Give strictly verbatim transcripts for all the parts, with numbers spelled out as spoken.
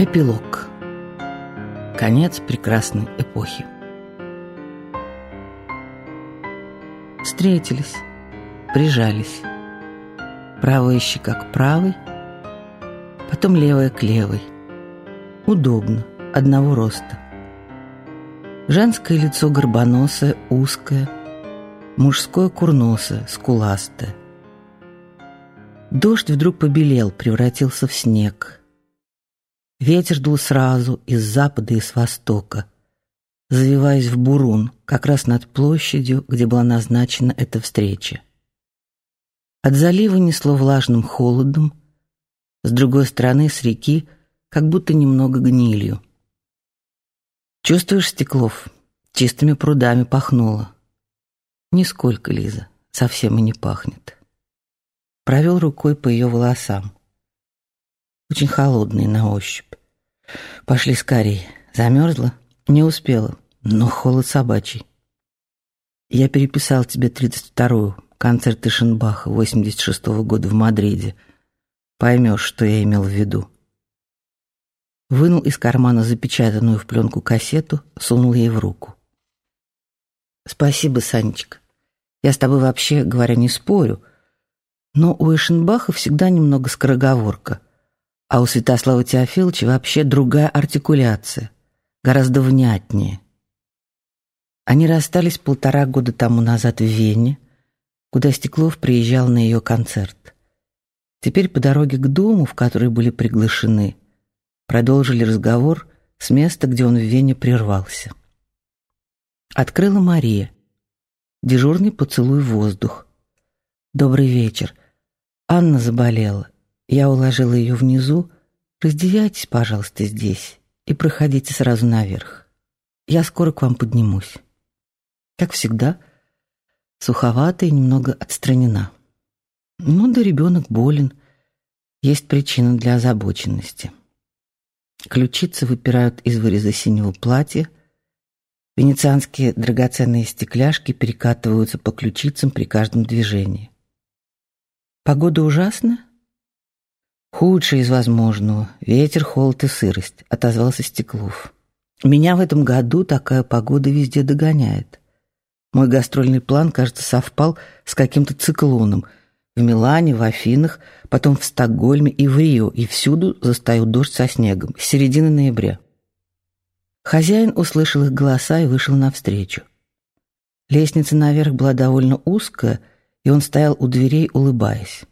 Эпилог. Конец прекрасной эпохи. Встретились, прижались. Правая щека к правой, потом левая к левой. Удобно, одного роста. Женское лицо горбоносое, узкое, мужское курносое, скуластое. Дождь вдруг побелел, превратился в снег. Ветер дул сразу из запада и с востока, завиваясь в бурун, как раз над площадью, где была назначена эта встреча. От залива несло влажным холодом, с другой стороны, с реки, как будто немного гнилью. «Чувствуешь, Стеклов, чистыми прудами пахнуло?» «Нисколько, Лиза, совсем и не пахнет». Провел рукой по ее волосам. Очень холодные на ощупь. Пошли скорей. Замерзла? Не успела. Но холод собачий. Я переписал тебе тридцать вторую, концерт Эшенбаха восемьдесят шестого года в Мадриде. Поймешь, что я имел в виду. Вынул из кармана запечатанную в пленку кассету, сунул ей в руку. Спасибо, Санечка. Я с тобой, вообще говоря, не спорю, но у Эшенбаха всегда немного скороговорка. А у Святослава Теофиловича вообще другая артикуляция, гораздо внятнее. Они расстались полтора года тому назад в Вене, куда Стеклов приезжал на ее концерт. Теперь по дороге к дому, в который были приглашены, продолжили разговор с места, где он в Вене прервался. Открыла Мария. Дежурный поцелуй в воздух. «Добрый вечер. Анна заболела. Я уложила ее внизу. Раздевайтесь, пожалуйста, здесь и проходите сразу наверх. Я скоро к вам поднимусь». Как всегда, суховата и немного отстранена. Ну да ребенок болен. Есть причина для озабоченности. Ключицы выпирают из выреза синего платья. Венецианские драгоценные стекляшки перекатываются по ключицам при каждом движении. Погода ужасна? Худшее из возможного. Ветер, холод и сырость, отозвался Стеклов. Меня в этом году такая погода везде догоняет. Мой гастрольный план, кажется, совпал с каким-то циклоном. В Милане, в Афинах, потом в Стокгольме и в Рио, и всюду застаю дождь со снегом, с середины ноября. Хозяин услышал их голоса и вышел навстречу. Лестница наверх была довольно узкая, и он стоял у дверей, улыбаясь.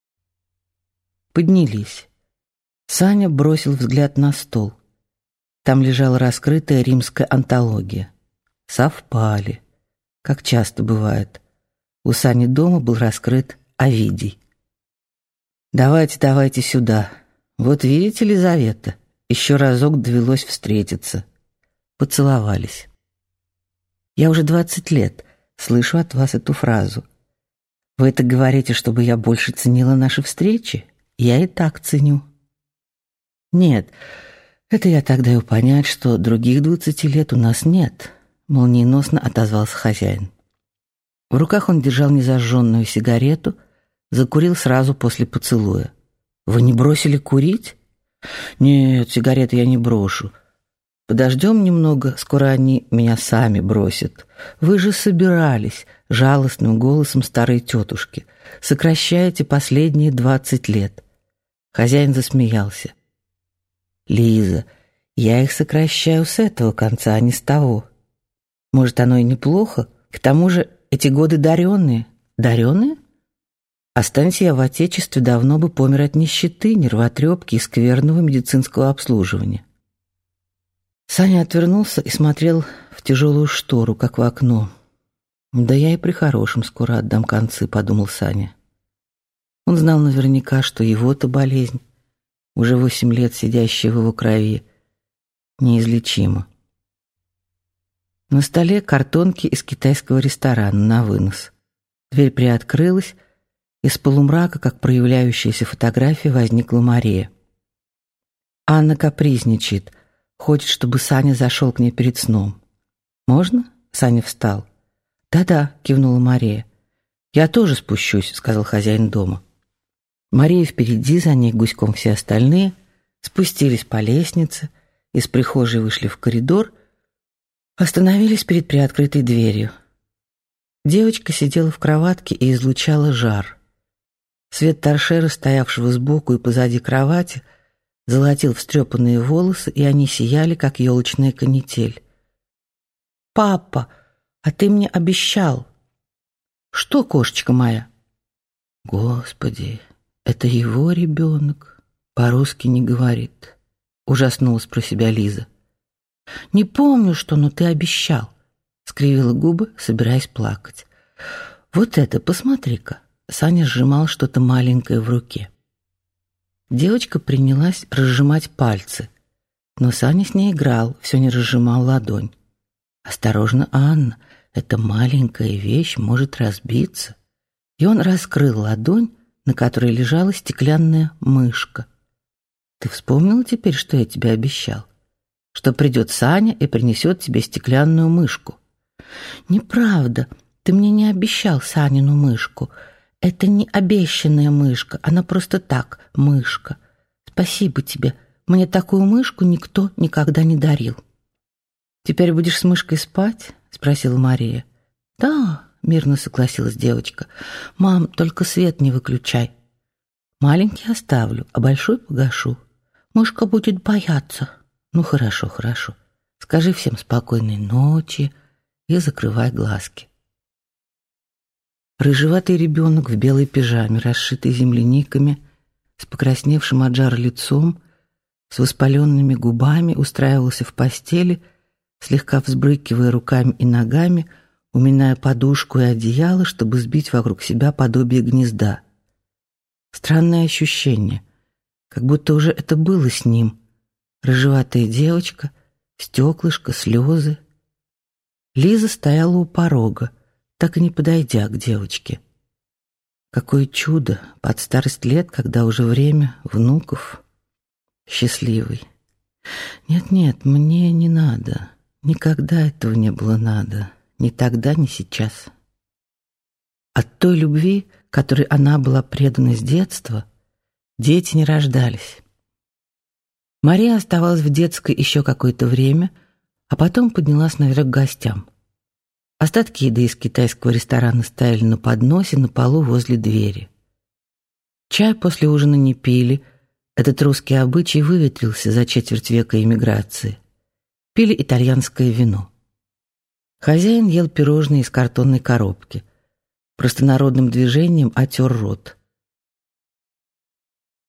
Поднялись. Саня бросил взгляд на стол. Там лежала раскрытая римская антология. Совпали, как часто бывает. У Сани дома был раскрыт Овидий. «Давайте, давайте сюда. Вот видите, Лизавета, еще разок довелось встретиться». Поцеловались. «Я уже двадцать лет слышу от вас эту фразу. Вы это говорите, чтобы я больше ценила наши встречи? Я и так ценю». «Нет, это я так даю понять, что других двадцати лет у нас нет», — молниеносно отозвался хозяин. В руках он держал незажженную сигарету, закурил сразу после поцелуя. «Вы не бросили курить?» «Нет, сигареты я не брошу. Подождем немного, скоро они меня сами бросят. Вы же собирались», — жалостным голосом старой тетушки. «Сокращаете последние двадцать лет». Хозяин засмеялся. «Лиза, я их сокращаю с этого конца, а не с того. Может, оно и неплохо? К тому же эти годы даренные». «Даренные? Останься я в Отечестве, давно бы помер от нищеты, нервотрепки и скверного медицинского обслуживания». Саня отвернулся и смотрел в тяжелую штору, как в окно. «Да я и при хорошем скоро отдам концы», — подумал Саня. Он знал наверняка, что его-то болезнь, уже восемь лет сидящая в его крови, неизлечима. На столе картонки из китайского ресторана на вынос. Дверь приоткрылась, из полумрака, как проявляющаяся фотография, возникла Мария. Анна капризничает, хочет, чтобы Саня зашел к ней перед сном. «Можно?» — Саня встал. «Да-да», — кивнула Мария. «Я тоже спущусь», — сказал хозяин дома. Мария впереди, за ней гуськом все остальные. спустились по лестнице, из прихожей вышли в коридор, остановились перед приоткрытой дверью. Девочка сидела в кроватке и излучала жар. Свет торшера, стоявшего сбоку и позади кровати, золотил встрепанные волосы, и они сияли, как елочная канитель. «Папа, а ты мне обещал!» «Что, кошечка моя?» «Господи, это его ребенок, по-русски не говорит», — ужаснулась про себя Лиза. «Не помню, что, но ты обещал», — скривила губы, собираясь плакать. «Вот это, посмотри-ка». Саня сжимал что-то маленькое в руке. Девочка принялась разжимать пальцы, но Саня с ней играл, все не разжимал ладонь. «Осторожно, Анна, эта маленькая вещь может разбиться». И он раскрыл ладонь, на которой лежала стеклянная мышка. «Ты вспомнила теперь, что я тебе обещал? Что придет Саня и принесет тебе стеклянную мышку?» «Неправда, ты мне не обещал Санину мышку. Это не обещанная мышка, она просто так, мышка. Спасибо тебе, мне такую мышку никто никогда не дарил». «Теперь будешь с мышкой спать?» — спросила Мария. «Да», — мирно согласилась девочка. «Мам, только свет не выключай. Маленький оставлю, а большой погашу. Мышка будет бояться». «Ну, хорошо, хорошо. Скажи всем спокойной ночи и закрывай глазки». Рыжеватый ребенок в белой пижаме, расшитой земляниками, с покрасневшим от жара лицом, с воспаленными губами устраивался в постели, слегка взбрыкивая руками и ногами, уминая подушку и одеяло, чтобы сбить вокруг себя подобие гнезда. Странное ощущение, как будто уже это было с ним. Рыжеватая девочка, стеклышко, слезы. Лиза стояла у порога, так и не подойдя к девочке. Какое чудо под старость лет, когда уже время внуков. Счастливый. Нет-нет, мне не надо. Никогда этого не было надо. Ни тогда, ни сейчас. От той любви, которой она была предана с детства, дети не рождались. Мария оставалась в детской еще какое-то время, а потом поднялась наверх к гостям. Остатки еды из китайского ресторана стояли на подносе на полу возле двери. Чай после ужина не пили, этот русский обычай выветрился за четверть века эмиграции. Пили итальянское вино. Хозяин ел пирожные из картонной коробки. Простонародным движением отер рот.